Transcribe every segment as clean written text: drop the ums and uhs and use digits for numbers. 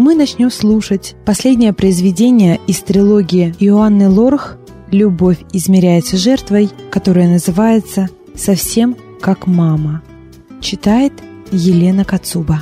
мы начнем слушать последнее произведение из трилогии Иоанны Лорх «Любовь измеряется жертвой», которое называется «Совсем как мама». Читает Елена Кацуба.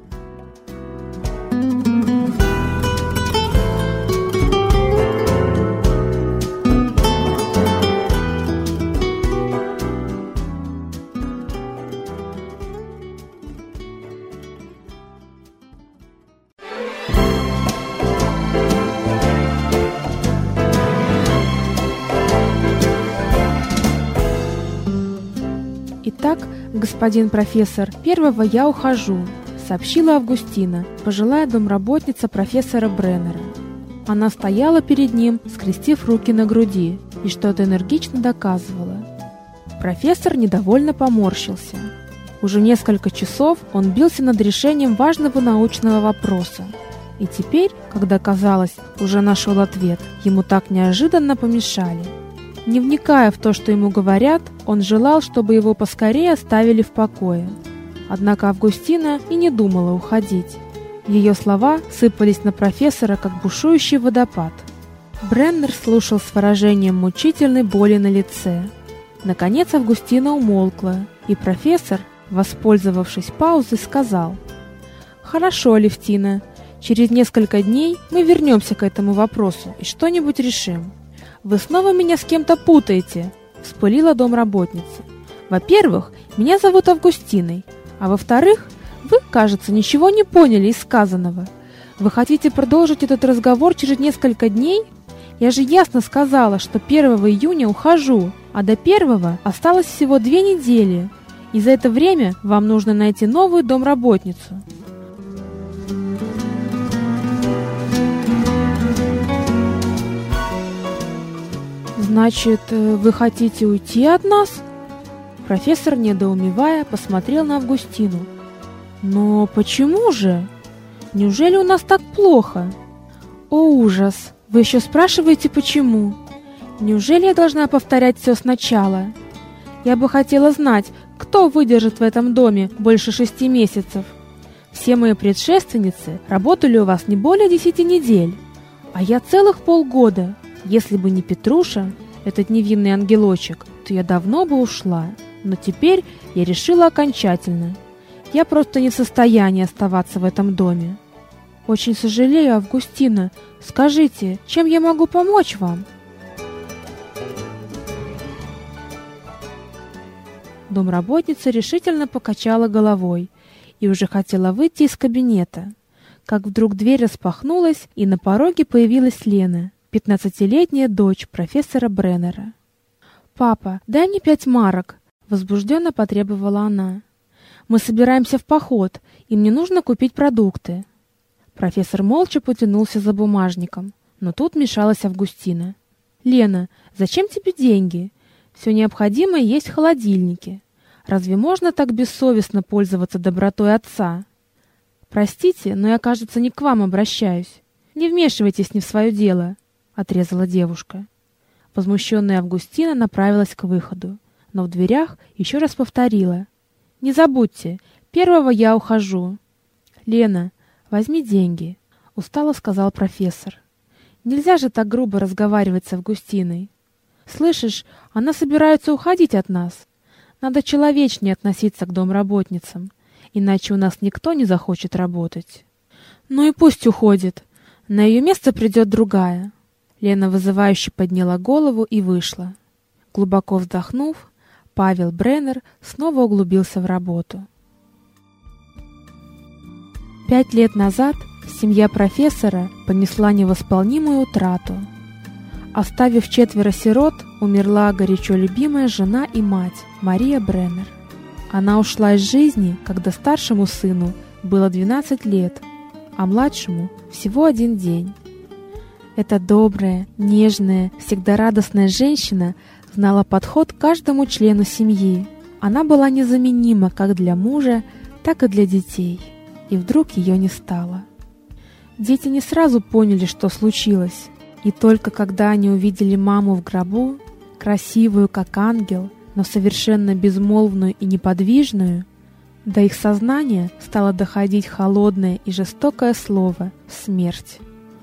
«Итак, господин профессор, первого я ухожу», — сообщила Августина, пожилая домработница профессора Бреннера. Она стояла перед ним, скрестив руки на груди, и что-то энергично доказывала. Профессор недовольно поморщился. Уже несколько часов он бился над решением важного научного вопроса. И теперь, когда, казалось, уже нашел ответ, ему так неожиданно помешали. Не вникая в то, что ему говорят, он желал, чтобы его поскорее оставили в покое. Однако Августина и не думала уходить. Ее слова сыпались на профессора, как бушующий водопад. Бреннер слушал с выражением мучительной боли на лице. Наконец Августина умолкла, и профессор, воспользовавшись паузой, сказал: «Хорошо, Алевтина, через несколько дней мы вернемся к этому вопросу и что-нибудь решим». «Вы снова меня с кем-то путаете», — вспылила домработница. «Во-первых, меня зовут Августиной, а во-вторых, вы, кажется, ничего не поняли из сказанного. Вы хотите продолжить этот разговор через несколько дней? Я же ясно сказала, что 1 июня ухожу, а до 1 осталось всего 2 недели, и за это время вам нужно найти новую домработницу». «Значит, вы хотите уйти от нас?» Профессор, недоумевая, посмотрел на Августину. «Но почему же? Неужели у нас так плохо?» «О, ужас! Вы еще спрашиваете, почему? Неужели я должна повторять все сначала? Я бы хотела знать, кто выдержит в этом доме больше 6 месяцев. Все мои предшественницы работали у вас не более 10 недель, а я целых полгода. Если бы не Петруша, этот невинный ангелочек, то я давно бы ушла. Но теперь я решила окончательно. Я просто не в состоянии оставаться в этом доме. Очень сожалею, Августина. Скажите, чем я могу помочь вам?» Домработница решительно покачала головой и уже хотела выйти из кабинета, как вдруг дверь распахнулась, и на пороге появилась Лена, 15-летняя дочь профессора Бреннера. «Папа, дай мне 5 марок», — возбужденно потребовала она. «Мы собираемся в поход, и мне нужно купить продукты». Профессор молча потянулся за бумажником, но тут мешалась Августина. «Лена, зачем тебе деньги? Все необходимое есть в холодильнике. Разве можно так бессовестно пользоваться добротой отца? Простите, но я, кажется, не к вам обращаюсь. Не вмешивайтесь не в свое дело», — отрезала девушка. Возмущенная Августина направилась к выходу, но в дверях еще раз повторила: «Не забудьте, 1 я ухожу». «Лена, возьми деньги», — устало сказал профессор. «Нельзя же так грубо разговаривать с Августиной. Слышишь, она собирается уходить от нас. Надо человечнее относиться к домработницам, иначе у нас никто не захочет работать». «Ну и пусть уходит. На ее место придет другая». Лена вызывающе подняла голову и вышла. Глубоко вздохнув, Павел Бреннер снова углубился в работу. 5 лет назад семья профессора понесла невосполнимую утрату. Оставив 4 сирот, умерла горячо любимая жена и мать Мария Бреннер. Она ушла из жизни, когда старшему сыну было 12 лет, а младшему всего 1 день. Эта добрая, нежная, всегда радостная женщина знала подход к каждому члену семьи. Она была незаменима как для мужа, так и для детей. И вдруг ее не стало. Дети не сразу поняли, что случилось. И только когда они увидели маму в гробу, красивую как ангел, но совершенно безмолвную и неподвижную, До их сознания стало доходить холодное и жестокое слово «смерть».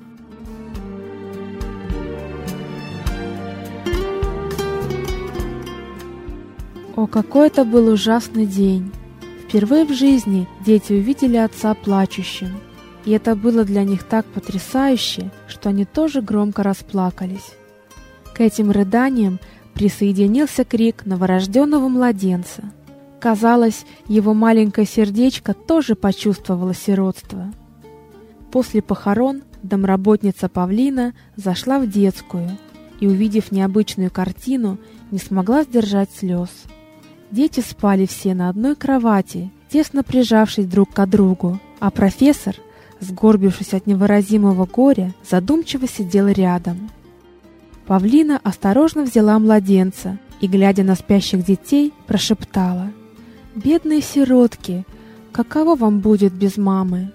О, какой это был ужасный день! Впервые в жизни дети увидели отца плачущим, и это было для них так потрясающе, что они тоже громко расплакались. К этим рыданиям присоединился крик новорожденного младенца. Казалось, его маленькое сердечко тоже почувствовало сиротство. После похорон домработница Павлина зашла в детскую и, увидев необычную картину, не смогла сдержать слез. Дети спали все на одной кровати, тесно прижавшись друг к другу, а профессор, сгорбившись от невыразимого горя, задумчиво сидел рядом. Павлина осторожно взяла младенца и, глядя на спящих детей, прошептала: «Бедные сиротки, каково вам будет без мамы?»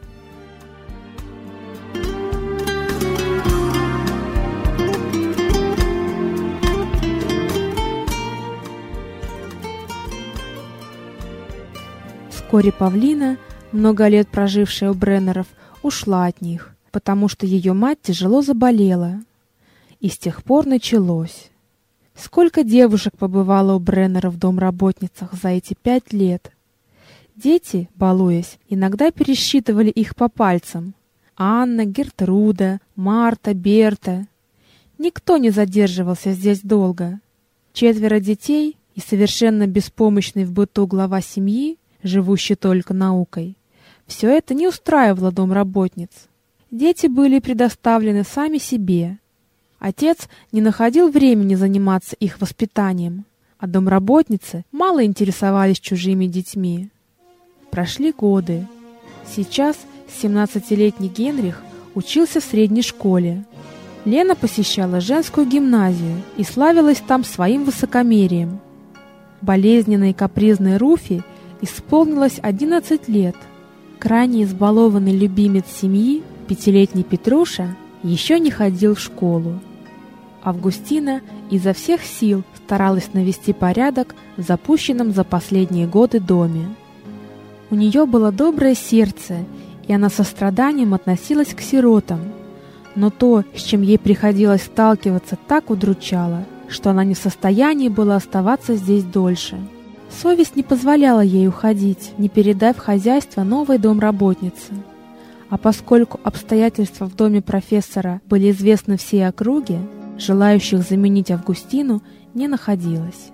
Вскоре Павлина, много лет прожившая у Бреннеров, ушла от них, потому что ее мать тяжело заболела. И с тех пор началось. Сколько девушек побывало у Бреннеров в домработницах за эти 5 лет. Дети, балуясь, иногда пересчитывали их по пальцам. Анна, Гертруда, Марта, Берта. Никто не задерживался здесь долго. 4 детей и совершенно беспомощный в быту глава семьи, живущий только наукой. Все это не устраивало домработниц. Дети были предоставлены сами себе. Отец не находил времени заниматься их воспитанием, а домработницы мало интересовались чужими детьми. Прошли годы. Сейчас 17-летний Генрих учился в средней школе. Лена посещала женскую гимназию и славилась там своим высокомерием. Болезненной и капризной Руфи исполнилось 11 лет. Крайне избалованный любимец семьи, 5-летний Петруша, еще не ходил в школу. Августина изо всех сил старалась навести порядок в запущенном за последние годы доме. У нее было доброе сердце, и она со страданием относилась к сиротам. Но то, с чем ей приходилось сталкиваться, так удручало, что она не в состоянии была оставаться здесь дольше. Совесть не позволяла ей уходить, не передав хозяйство новой домработнице. А поскольку обстоятельства в доме профессора были известны всей округе, желающих заменить Августину не находилось.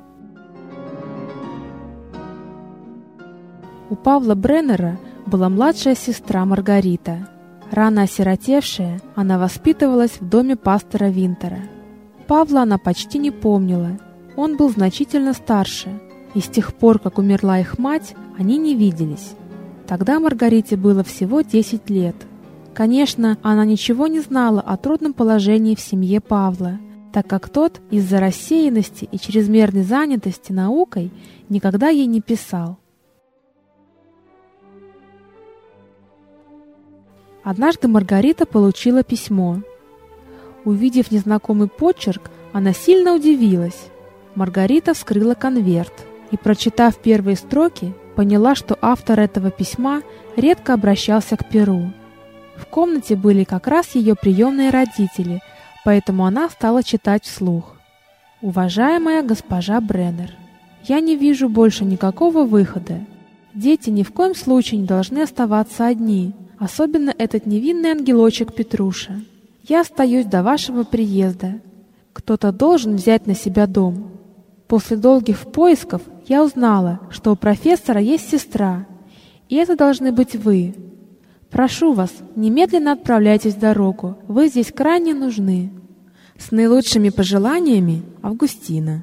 У Павла Бреннера была младшая сестра Маргарита. Рано осиротевшая, она воспитывалась в доме пастора Винтера. Павла она почти не помнила, он был значительно старше, и с тех пор, как умерла их мать, они не виделись. Тогда Маргарите было всего 10 лет. Конечно, она ничего не знала о трудном положении в семье Павла, так как тот из-за рассеянности и чрезмерной занятости наукой никогда ей не писал. Однажды Маргарита получила письмо. Увидев незнакомый почерк, она сильно удивилась. Маргарита вскрыла конверт и, прочитав первые строки, поняла, что автор этого письма редко обращался к перу. В комнате были как раз ее приемные родители, поэтому она стала читать вслух. «Уважаемая госпожа Бреннер, я не вижу больше никакого выхода. Дети ни в коем случае не должны оставаться одни, особенно этот невинный ангелочек Петруша. Я остаюсь до вашего приезда. Кто-то должен взять на себя дом. После долгих поисков я узнала, что у профессора есть сестра, и это должны быть вы. Прошу вас, немедленно отправляйтесь в дорогу, вы здесь крайне нужны. С наилучшими пожеланиями, Августина».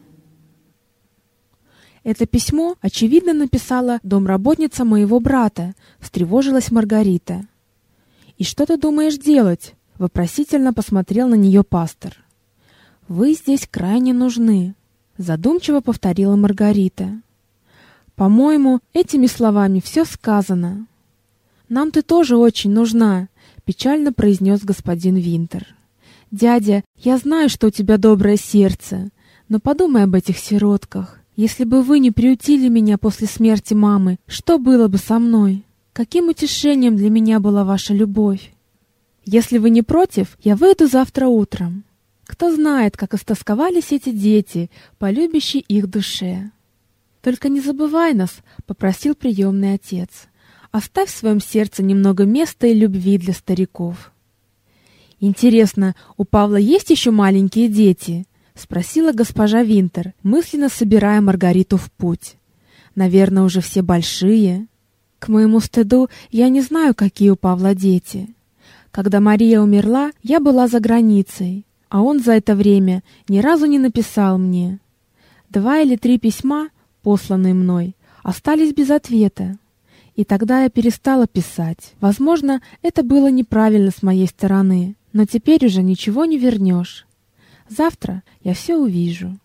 Это письмо, очевидно, написала домработница моего брата, встревожилась Маргарита. «И что ты думаешь делать?» — вопросительно посмотрел на нее пастор. «Вы здесь крайне нужны», — задумчиво повторила Маргарита. «По-моему, этими словами все сказано». «Нам ты тоже очень нужна», — печально произнес господин Винтер. «Дядя, я знаю, что у тебя доброе сердце, но подумай об этих сиротках. Если бы вы не приютили меня после смерти мамы, что было бы со мной? Каким утешением для меня была ваша любовь? Если вы не против, я выйду завтра утром. Кто знает, как истосковались эти дети по любящей их душе. Только не забывай нас, попросил приемный отец. Оставь в своем сердце немного места и любви для стариков. Интересно, у Павла есть еще маленькие дети? Спросила госпожа Винтер, мысленно собирая Маргариту в путь. Наверное, уже все большие. К моему стыду, я не знаю, какие у Павла дети. Когда Мария умерла, я была за границей, а он за это время ни разу не написал мне. 2 или 3 письма, посланные мной, остались без ответа. И тогда я перестала писать. Возможно, это было неправильно с моей стороны, но теперь уже ничего не вернешь. Завтра я все увижу.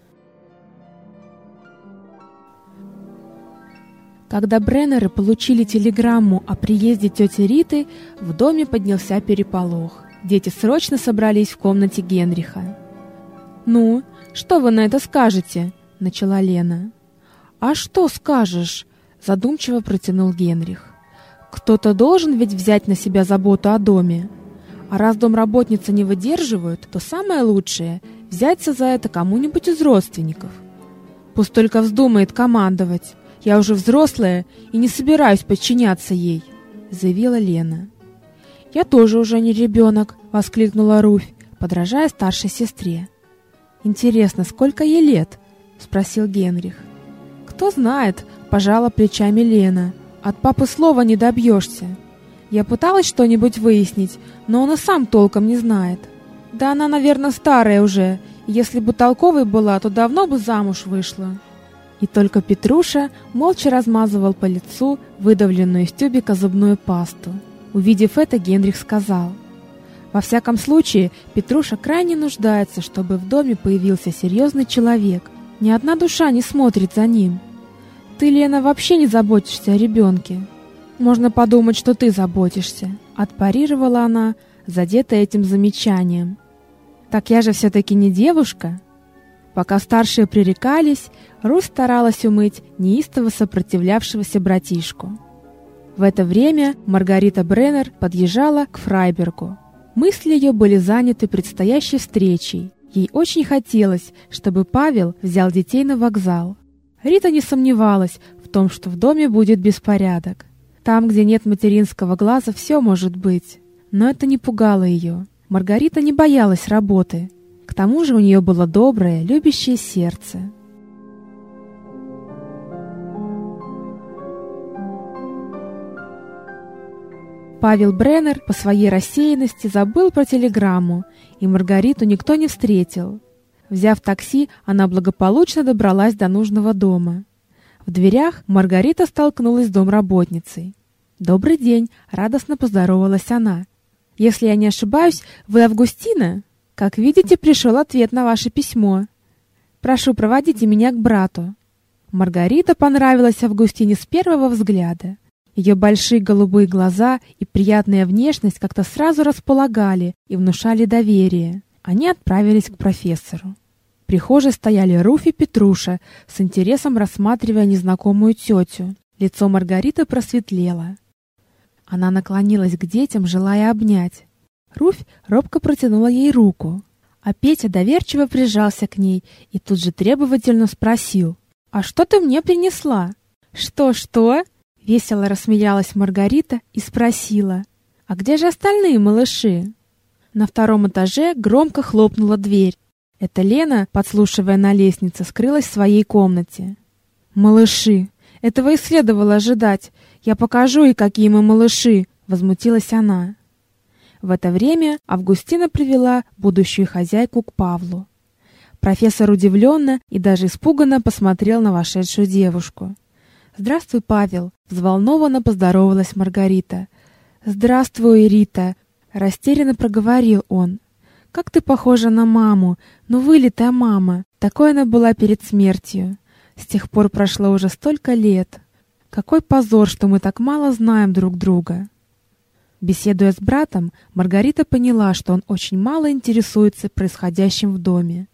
Когда Бреннеры получили телеграмму о приезде тети Риты, в доме поднялся переполох. Дети срочно собрались в комнате Генриха. «Ну, что вы на это скажете?» — начала Лена. «А что скажешь?» — задумчиво протянул Генрих. «Кто-то должен ведь взять на себя заботу о доме. А раз домработницы не выдерживают, то самое лучшее — взяться за это кому-нибудь из родственников. Пусть только вздумает командовать. Я уже взрослая и не собираюсь подчиняться ей», — заявила Лена. «Я тоже уже не ребенок», — воскликнула Руфь, подражая старшей сестре. «Интересно, сколько ей лет?» — спросил Генрих. «Кто знает», — пожала плечами Лена. «От папы слова не добьешься. Я пыталась что-нибудь выяснить, но он и сам толком не знает. Да она, наверное, старая уже, и если бы толковой была, то давно бы замуж вышла». И только Петруша молча размазывал по лицу выдавленную из тюбика зубную пасту. Увидев это, Генрих сказал: «Во всяком случае, Петруша крайне нуждается, чтобы в доме появился серьезный человек. Ни одна душа не смотрит за ним. Ты, Лена, вообще не заботишься о ребенке. Можно подумать, что ты заботишься», — отпарировала она, задетая этим замечанием. «Так я же все-таки не девушка». Пока старшие пререкались, Русь старалась умыть неистово сопротивлявшегося братишку. В это время Маргарита Бреннер подъезжала к Фрайбергу. Мысли ее были заняты предстоящей встречей. Ей очень хотелось, чтобы Павел взял детей на вокзал. Рита не сомневалась в том, что в доме будет беспорядок. Там, где нет материнского глаза, все может быть. Но это не пугало ее. Маргарита не боялась работы. К тому же у нее было доброе, любящее сердце. Павел Бреннер по своей рассеянности забыл про телеграмму, и Маргариту никто не встретил. Взяв такси, она благополучно добралась до нужного дома. В дверях Маргарита столкнулась с домработницей. «Добрый день!» — радостно поздоровалась она. «Если я не ошибаюсь, вы Августина? Как видите, пришел ответ на ваше письмо. Прошу, проводите меня к брату». Маргарита понравилась Августине с первого взгляда. Ее большие голубые глаза и приятная внешность как-то сразу располагали и внушали доверие. Они отправились к профессору. В прихожей стояли Руфь и Петруша, с интересом рассматривая незнакомую тетю. Лицо Маргариты просветлело. Она наклонилась к детям, желая обнять. Руфь робко протянула ей руку, а Петя доверчиво прижался к ней и тут же требовательно спросил: «А что ты мне принесла?» «Что?» — весело рассмеялась Маргарита и спросила: «А где же остальные малыши?» На втором этаже громко хлопнула дверь. Это Лена, подслушивая на лестнице, скрылась в своей комнате. «Малыши! Этого и следовало ожидать. Я покажу ей, какие мы малыши!» — возмутилась она. В это время Августина привела будущую хозяйку к Павлу. Профессор удивленно и даже испуганно посмотрел на вошедшую девушку. «Здравствуй, Павел!» — взволнованно поздоровалась Маргарита. «Здравствуй, Рита!» — растерянно проговорил он. «Как ты похожа на маму! Ну, вылитая мама! Такой она была перед смертью! С тех пор прошло уже столько лет! Какой позор, что мы так мало знаем друг друга!» Беседуя с братом, Маргарита поняла, что он очень мало интересуется происходящим в доме.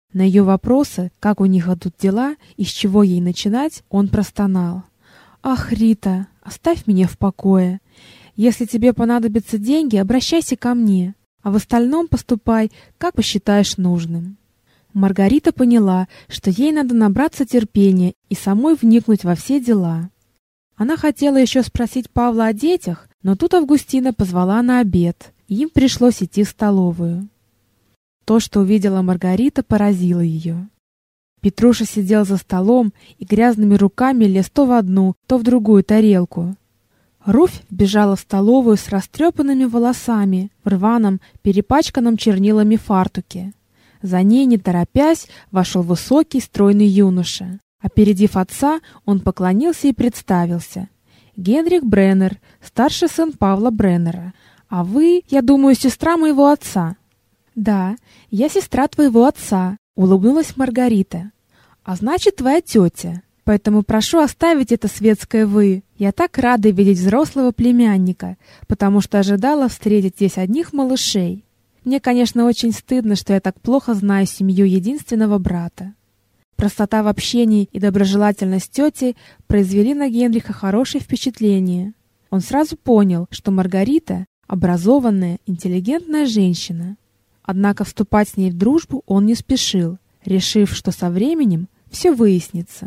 На ее вопросы, как у них идут дела и с чего ей начинать, он простонал: «Ах, Рита, оставь меня в покое. Если тебе понадобятся деньги, обращайся ко мне, а в остальном поступай, как посчитаешь нужным». Маргарита поняла, что ей надо набраться терпения и самой вникнуть во все дела. Она хотела еще спросить Павла о детях, но тут Августина позвала на обед, и им пришлось идти в столовую. То, что увидела Маргарита, поразило ее. Петруша сидел за столом и грязными руками лез то в одну, то в другую тарелку. Руфь вбежала в столовую с растрепанными волосами, в рваном, перепачканном чернилами фартуке. За ней, не торопясь, вошел высокий, стройный юноша. Опередив отца, он поклонился и представился: «Генрих Бреннер, старший сын Павла Бреннера. А вы, я думаю, сестра моего отца». «Да, я сестра твоего отца», — улыбнулась Маргарита. «А значит, твоя тетя. Поэтому прошу оставить это светское «вы». Я так рада видеть взрослого племянника, потому что ожидала встретить здесь одних малышей. Мне, конечно, очень стыдно, что я так плохо знаю семью единственного брата». Простота в общении и доброжелательность тети произвели на Генриха хорошее впечатление. Он сразу понял, что Маргарита — образованная, интеллигентная женщина. Однако вступать с ней в дружбу он не спешил, решив, что со временем все выяснится.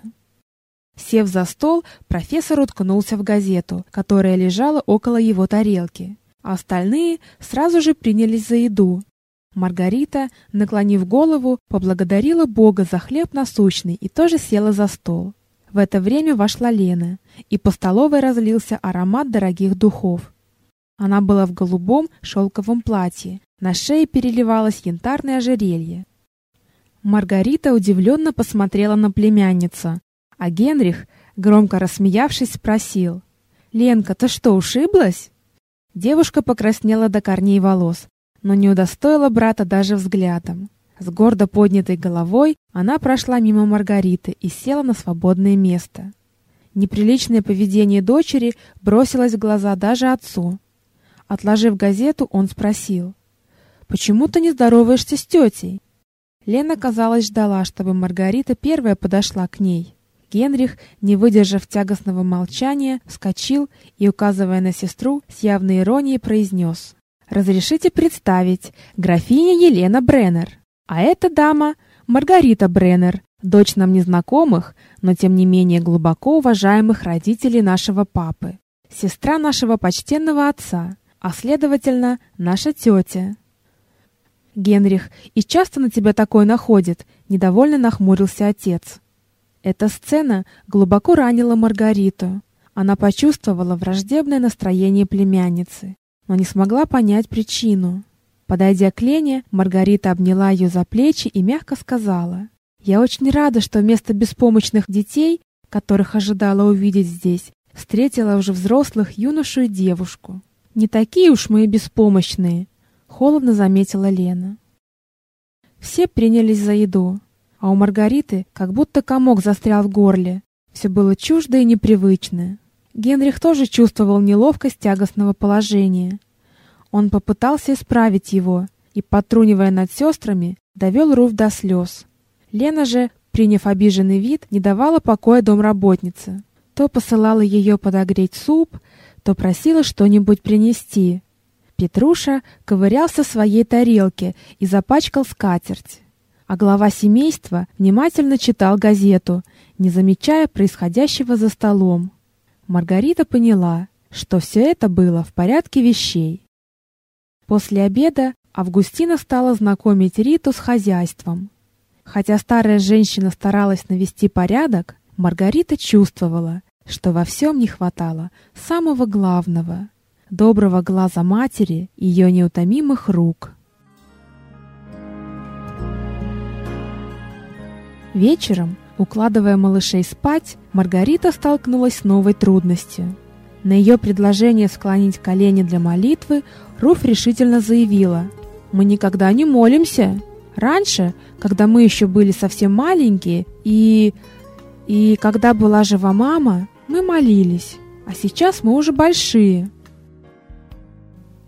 Сев за стол, профессор уткнулся в газету, которая лежала около его тарелки, а остальные сразу же принялись за еду. Маргарита, наклонив голову, поблагодарила Бога за хлеб насущный и тоже села за стол. В это время вошла Лена, и по столовой разлился аромат дорогих духов. Она была в голубом шелковом платье, на шее переливалось янтарное ожерелье. Маргарита удивленно посмотрела на племянницу, а Генрих, громко рассмеявшись, спросил: «Ленка, ты что, ушиблась?» Девушка покраснела до корней волос, но не удостоила брата даже взглядом. С гордо поднятой головой она прошла мимо Маргариты и села на свободное место. Неприличное поведение дочери бросилось в глаза даже отцу. Отложив газету, он спросил: «Почему ты не здороваешься с тетей?» Лена, казалось, ждала, чтобы Маргарита первая подошла к ней. Генрих, не выдержав тягостного молчания, вскочил и, указывая на сестру, с явной иронией произнес: «Разрешите представить, графиня Елена Бреннер. А эта дама Маргарита Бреннер, дочь нам незнакомых, но тем не менее глубоко уважаемых родителей нашего папы, сестра нашего почтенного отца, а следовательно, наша тетя». «Генрих, и часто на тебя такое находит?» — недовольно нахмурился отец. Эта сцена глубоко ранила Маргариту. Она почувствовала враждебное настроение племянницы, но не смогла понять причину. Подойдя к Лене, Маргарита обняла ее за плечи и мягко сказала: «Я очень рада, что вместо беспомощных детей, которых ожидала увидеть здесь, встретила уже взрослых юношу и девушку. Не такие уж мы и беспомощные», — холодно заметила Лена. Все принялись за еду, а у Маргариты как будто комок застрял в горле. Все было чуждо и непривычно. Генрих тоже чувствовал неловкость тягостного положения. Он попытался исправить его и, подтрунивая над сестрами, довел Руфь до слез. Лена же, приняв обиженный вид, не давала покоя домработнице. То посылала ее подогреть суп, то просила что-нибудь принести. Петруша ковырялся в своей тарелке и запачкал скатерть. А глава семейства внимательно читал газету, не замечая происходящего за столом. Маргарита поняла, что все это было в порядке вещей. После обеда Августина стала знакомить Риту с хозяйством. Хотя старая женщина старалась навести порядок, Маргарита чувствовала, что во всем не хватало самого главного — доброго глаза матери и ее неутомимых рук. Вечером, укладывая малышей спать, Маргарита столкнулась с новой трудностью. На ее предложение склонить колени для молитвы Руфь решительно заявила: «Мы никогда не молимся. Раньше, когда мы еще были совсем маленькие, и когда была жива мама, мы молились, а сейчас мы уже большие».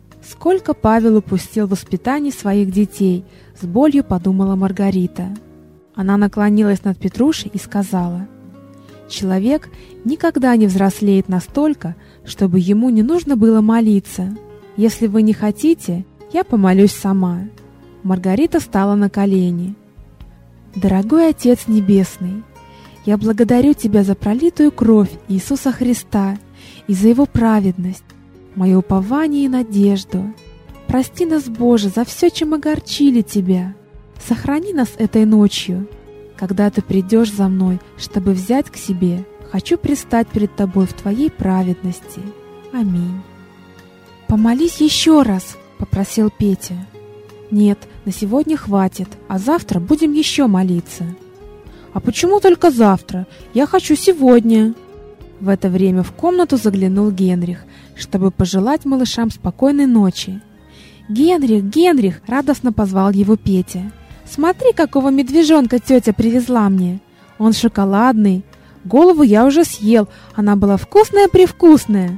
Сколько Павел упустил в воспитании своих детей, с болью подумала Маргарита. Она наклонилась над Петрушей и сказала: «Человек никогда не взрослеет настолько, чтобы ему не нужно было молиться. Если вы не хотите, я помолюсь сама». Маргарита стала на колени. «Дорогой Отец Небесный, я благодарю Тебя за пролитую кровь Иисуса Христа и за Его праведность, мое упование и надежду. Прости нас, Боже, за все, чем огорчили Тебя. Сохрани нас этой ночью. Когда Ты придешь за мной, чтобы взять к себе, хочу предстать перед Тобой в Твоей праведности. Аминь». «Помолись еще раз», — попросил Петя. «Нет, на сегодня хватит, а завтра будем еще молиться». «А почему только завтра? Я хочу сегодня». В это время в комнату заглянул Генрих, чтобы пожелать малышам спокойной ночи. «Генрих, Генрих!» — радостно позвал его Петя. «Смотри, какого медвежонка тетя привезла мне! Он шоколадный. Голову я уже съел, она была вкусная-привкусная».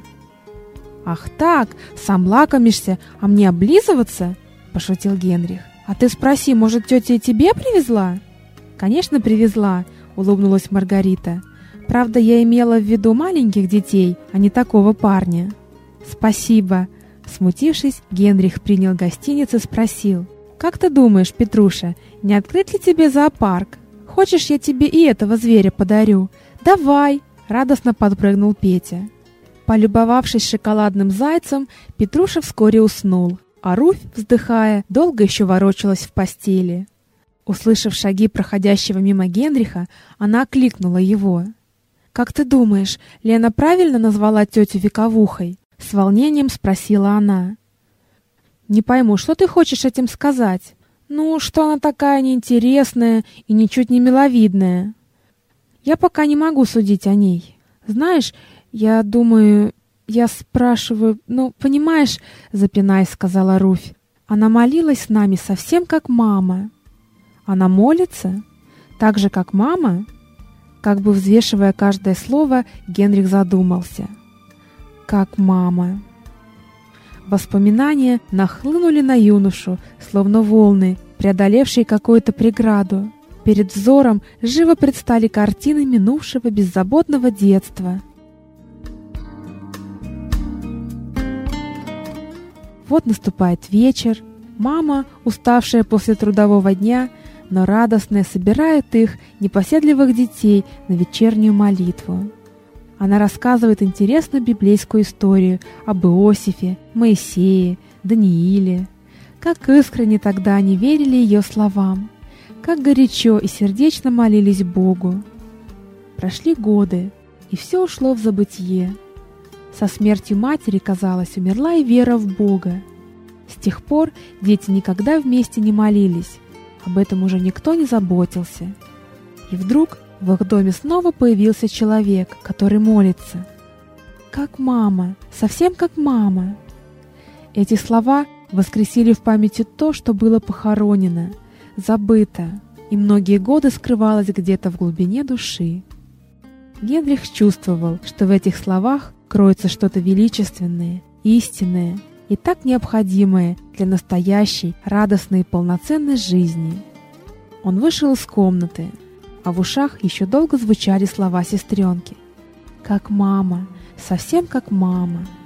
«Ах так, сам лакомишься, а мне облизываться?» — пошутил Генрих. «А ты спроси, может, тетя и тебе привезла?» «Конечно, привезла», — улыбнулась Маргарита. «Правда, я имела в виду маленьких детей, а не такого парня». «Спасибо». Смутившись, Генрих принял гостиницу и спросил: «Как ты думаешь, Петруша, не открыть ли тебе зоопарк? Хочешь, я тебе и этого зверя подарю? Давай!» — радостно подпрыгнул Петя. Полюбовавшись шоколадным зайцем, Петруша вскоре уснул, а Руфь, вздыхая, долго еще ворочалась в постели. Услышав шаги проходящего мимо Генриха, она окликнула его. «Как ты думаешь, Лена правильно назвала тетю Вековухой?» — с волнением спросила она. «Не пойму, что ты хочешь этим сказать?» «Ну, что она такая неинтересная и ничуть не миловидная». «Я пока не могу судить о ней. Знаешь, я думаю, я спрашиваю, понимаешь, — запинаясь, сказала Руфь, — она молилась с нами совсем как мама». «Она молится? Так же, как мама?» Как бы взвешивая каждое слово, Генрих задумался. «Как мама». Воспоминания нахлынули на юношу, словно волны, преодолевшие какую-то преграду. Перед взором живо предстали картины минувшего беззаботного детства. Вот наступает вечер. Мама, уставшая после трудового дня, но радостная, собирает их, непоседливых детей, на вечернюю молитву. Она рассказывает интересную библейскую историю об Иосифе, Моисее, Данииле. Как искренне тогда они верили ее словам, как горячо и сердечно молились Богу. Прошли годы, и все ушло в забытье. Со смертью матери, казалось, умерла и вера в Бога. С тех пор дети никогда вместе не молились, об этом уже никто не заботился. И вдруг в их доме снова появился человек, который молится. «Как мама, совсем как мама». Эти слова воскресили в памяти то, что было похоронено, забыто, и многие годы скрывалось где-то в глубине души. Генрих чувствовал, что в этих словах кроется что-то величественное, истинное и так необходимое для настоящей, радостной и полноценной жизни. Он вышел из комнаты, а в ушах еще долго звучали слова сестренки. «Как мама, совсем как мама».